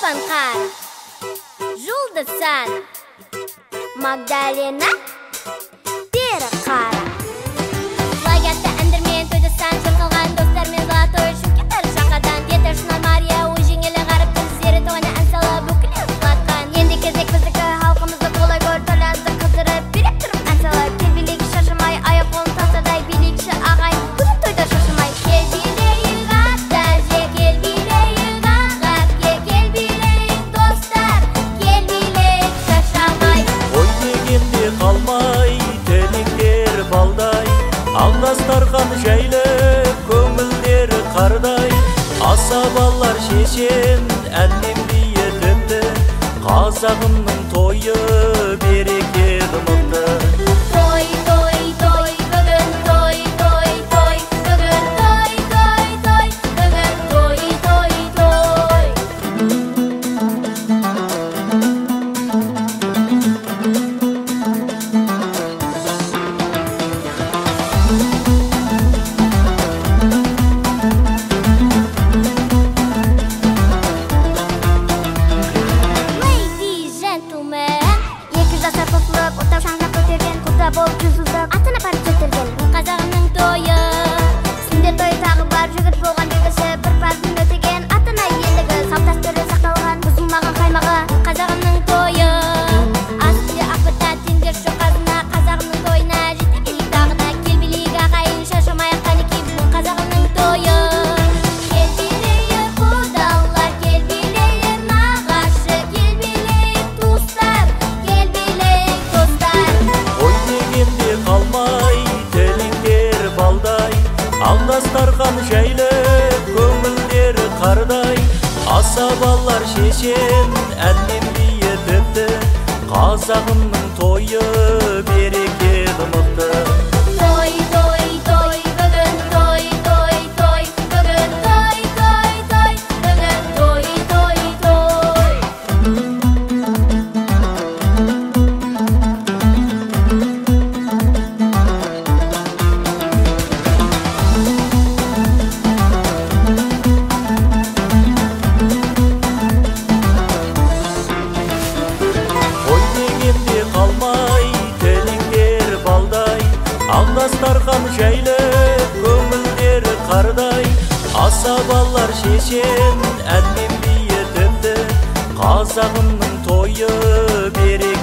Панхар, Жулдасан, Магдалена, Терақара. Лагерді әндірмен тойды сан жырқылған достармен золотой шымкеттер шақадан деті шынар Мария ой жеңелі ғарып тілсері тоғына ән салып бүкілен сұлатқан. Енді кезек біздікі халқымызды қолай көр талантты қыздырып беріп тұрып ән салып. Кел билейік шашымай, аяқ қолын тастадай билейікші ағай, бүгін тойда шашымай. Кел билейік ата-әже, кел билейік аға-әпке, кел билейік достар, кел билейік шашамай. Ой дегенде қалмай, тілектер балдай, алдастарған жайлы көңілдері қардай. Асабалар шешен әннен биетіпті, қазағымның тойы берекелі мықты. Той, той, той, бүгін той, той, той, бүгін той, той, той, бүгін той, той, той. Ladies, gentlemen, екі жасар қосылып, оттау шаңдап көтерген, құлда болып жүзілдіп, атын апарып жетілген қазағымның тойы. Сендер той тағы бар, жігіт болған белгісі, бір парызын өтеген, атына ендігі, салт дәстүрі сақталған, бұзылмаған қаймағы қазағымның тойы. Асты ақбыта теңдер жоқ қазына, қазағымның тойына жете билейік тағы да. Кел билейік ағайын, шашымай қанекей бүгін қазағымның тойы. Кел билейік құдалар, кел билейік нағашы, кел билейік туыстар, кел билейік достар. Ой дегенде қалмай, тілектер балдай, алдастарған жайлы көңілдері қардай. Асабалар шешен әннен биетіпті, қазағымның тойы берекелі мықты. Той, той, той, бүгін той, той, той, бүгін той, той, той, бүгін той, той, той. Ой дегенде қалмай, тілектер балдай, алдастарған жайлы көңілдері қардай. Асабалар шешен әннен биетіпті, қазағымның тойы берекелі.